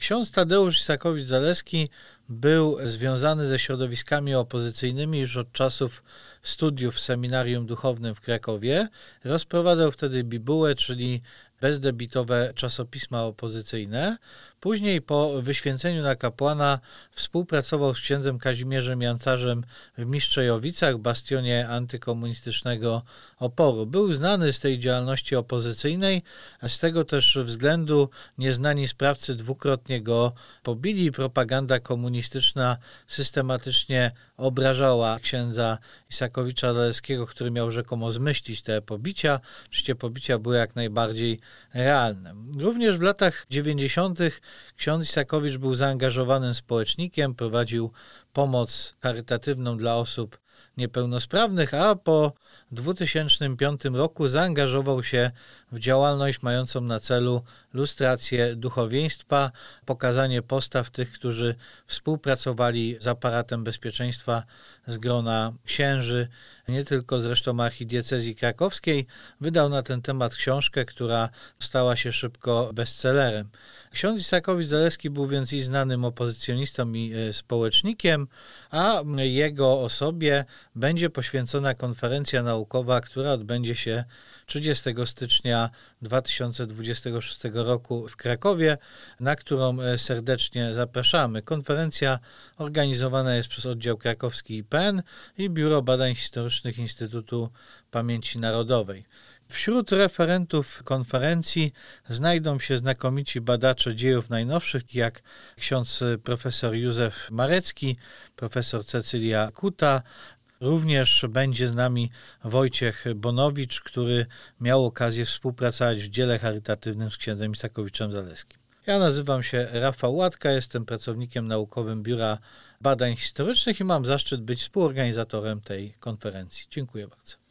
Ksiądz Tadeusz Isakowicz-Zaleski był związany ze środowiskami opozycyjnymi już od czasów studiów w seminarium duchownym w Krakowie. Rozprowadzał wtedy bibułę, czyli bezdebitowe czasopisma opozycyjne. Później po wyświęceniu na kapłana współpracował z księdzem Kazimierzem Jancarzem w Mistrzejowicach, bastionie antykomunistycznego oporu. Był znany z tej działalności opozycyjnej, a z tego też względu nieznani sprawcy dwukrotnie go pobili. Propaganda komunistyczna systematycznie obrażała księdza Isakowicza-Zaleskiego, który miał rzekomo zmyślić te pobicia. Oczywiście pobicia były jak najbardziej realne. Również w latach 90. ksiądz Isakowicz był zaangażowanym społecznikiem, prowadził pomoc charytatywną dla osób niepełnosprawnych, a po 2005 roku zaangażował się w działalność mającą na celu lustrację duchowieństwa, pokazanie postaw tych, którzy współpracowali z aparatem bezpieczeństwa z grona księży, nie tylko zresztą archidiecezji krakowskiej. Wydał na ten temat książkę, która stała się szybko bestsellerem. Ksiądz Isakowicz-Zaleski był więc i znanym opozycjonistą i społecznikiem, a jego osobie będzie poświęcona konferencja naukowa, która odbędzie się 30 stycznia 2026 roku w Krakowie, na którą serdecznie zapraszamy. Konferencja organizowana jest przez oddział krakowski IPN i Biuro Badań Historycznych Instytutu Pamięci Narodowej. Wśród referentów konferencji znajdą się znakomici badacze dziejów najnowszych, jak ksiądz profesor Józef Marecki, profesor Cecylia Kuta. Również będzie z nami Wojciech Bonowicz, który miał okazję współpracować w dziele charytatywnym z księdzem Isakowiczem-Zaleskim. Ja nazywam się Rafał Łatka, jestem pracownikiem naukowym Biura Badań Historycznych i mam zaszczyt być współorganizatorem tej konferencji. Dziękuję bardzo.